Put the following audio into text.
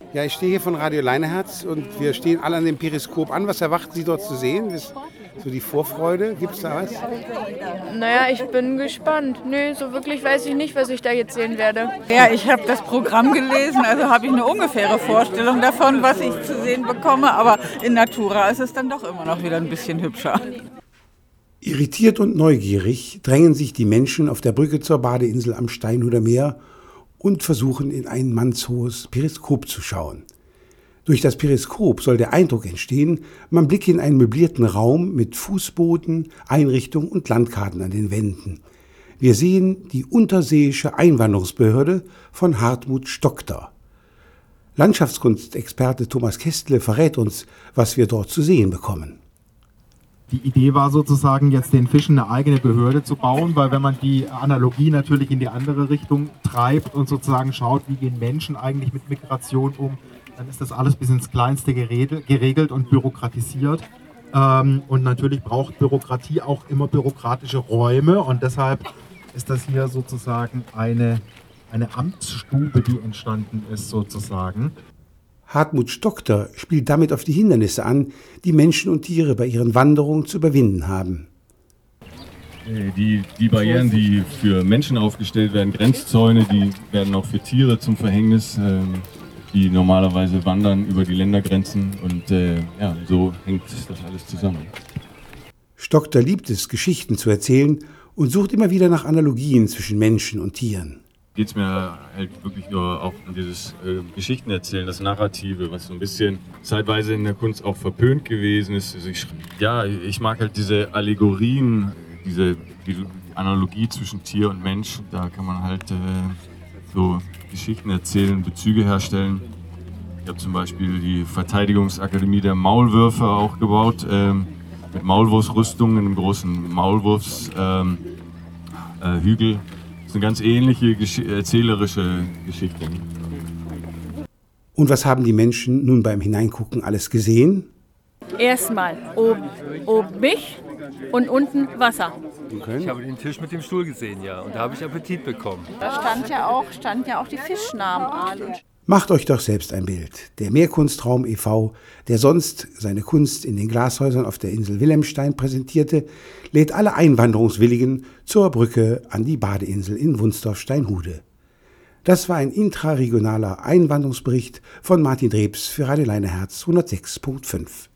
Ja, ich stehe hier von Radio Leineherz und wir stehen alle an dem Periskop an. Was erwarten Sie dort zu sehen? So die Vorfreude, gibt es da was? Naja, ich bin gespannt. Nö, so wirklich weiß ich nicht, was ich da jetzt sehen werde. Ja, ich habe das Programm gelesen, also habe ich eine ungefähre Vorstellung davon, was ich zu sehen bekomme. Aber in Natura ist es dann doch immer noch wieder ein bisschen hübscher. Irritiert und neugierig drängen sich die Menschen auf der Brücke zur Badeinsel am Steinhuder Meer und versuchen in ein mannshohes Periskop zu schauen. Durch das Periskop soll der Eindruck entstehen, man blicke in einen möblierten Raum mit Fußboden, Einrichtung und Landkarten an den Wänden. Wir sehen die Unterseeische Einwanderungsbehörde von Hartmut Stockter. Landschaftskunstexperte Thomas Kestle verrät uns, was wir dort zu sehen bekommen. Die Idee war sozusagen, jetzt den Fischen eine eigene Behörde zu bauen, weil wenn man die Analogie natürlich in die andere Richtung treibt und sozusagen schaut, wie gehen Menschen eigentlich mit Migration um, dann ist das alles bis ins Kleinste geregelt und bürokratisiert. Und natürlich braucht Bürokratie auch immer bürokratische Räume und deshalb ist das hier sozusagen eine Amtsstube, die entstanden ist sozusagen. Hartmut Stockter spielt damit auf die Hindernisse an, die Menschen und Tiere bei ihren Wanderungen zu überwinden haben. Die Barrieren, die für Menschen aufgestellt werden, Grenzzäune, die werden auch für Tiere zum Verhängnis, die normalerweise wandern über die Ländergrenzen und so hängt das alles zusammen. Stockter liebt es, Geschichten zu erzählen und sucht immer wieder nach Analogien zwischen Menschen und Tieren. Geht es mir halt wirklich nur auch um dieses Geschichten erzählen, das Narrative, was so ein bisschen zeitweise in der Kunst auch verpönt gewesen ist. Also ich mag halt diese Allegorien, die Analogie zwischen Tier und Mensch. Da kann man halt so Geschichten erzählen, Bezüge herstellen. Ich habe zum Beispiel die Verteidigungsakademie der Maulwürfe auch gebaut, mit Maulwurfsrüstungen, einem großen Maulwurfshügel. Das ist eine ganz ähnliche erzählerische Geschichte. Und was haben die Menschen nun beim Hineingucken alles gesehen? Erstmal oben mich und unten Wasser. Okay. Ich habe den Tisch mit dem Stuhl gesehen, ja, und da habe ich Appetit bekommen. Da stand ja auch die Fischnamen an. Macht euch doch selbst ein Bild. Der Meerkunstraum e.V., der sonst seine Kunst in den Glashäusern auf der Insel Wilhelmstein präsentierte, lädt alle Einwanderungswilligen zur Brücke an die Badeinsel in Wunsdorf-Steinhude. Das war ein intraregionaler Einwanderungsbericht von Martin Drebs für Radio Leineherz 106.5.